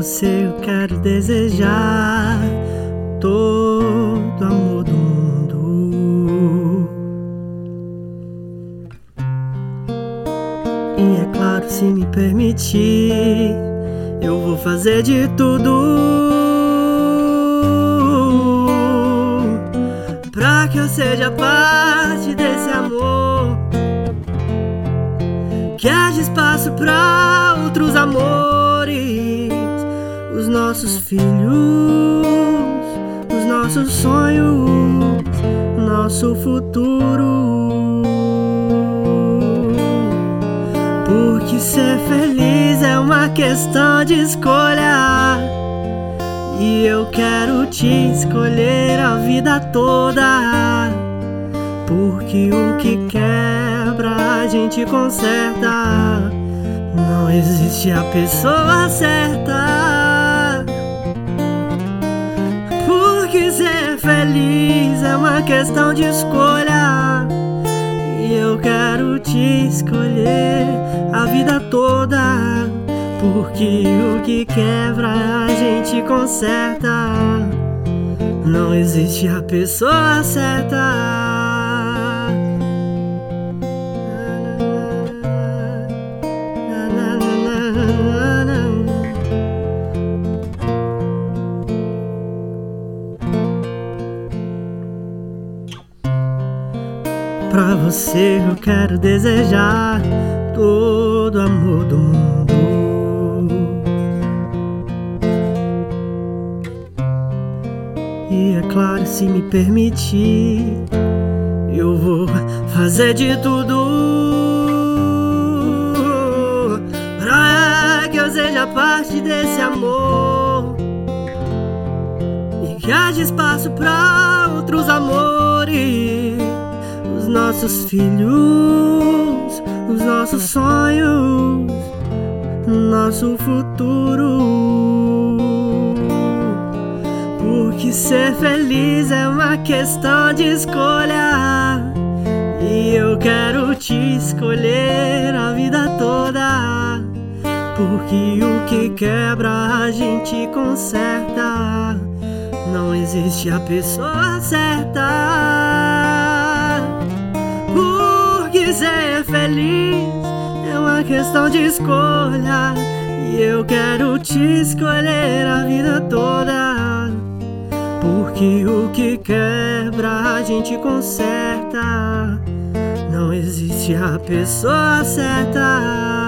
você eu quero desejar todo amor do mundo. E é claro, se me permitir, eu vou fazer de tudo pra que eu seja parte desse amor, que haja espaço pra outros amores, os nossos filhos, os nossos sonhos, nosso futuro. Porque ser feliz é uma questão de escolha, e eu quero te escolher a vida toda. Porque o que quebra a gente conserta, não existe a pessoa certa. Porque ser feliz é uma questão de escolha, e eu quero te escolher a vida toda. Porque o que quebra a gente conserta, não existe a pessoa certa. Pra você eu quero desejar todo amor do mundo. E é claro, se me permitir, eu vou fazer de tudo pra que eu seja parte desse amor, e que haja espaço pra outros amores, os nossos filhos, os nossos sonhos, nosso futuro. Porque ser feliz é uma questão de escolha, e eu quero te escolher a vida toda. Porque o que quebra a gente conserta, não existe a pessoa certa. Porque ser feliz é uma questão de escolha, e eu quero te escolher a vida toda. Porque o que quebra a gente conserta, não existe a pessoa certa.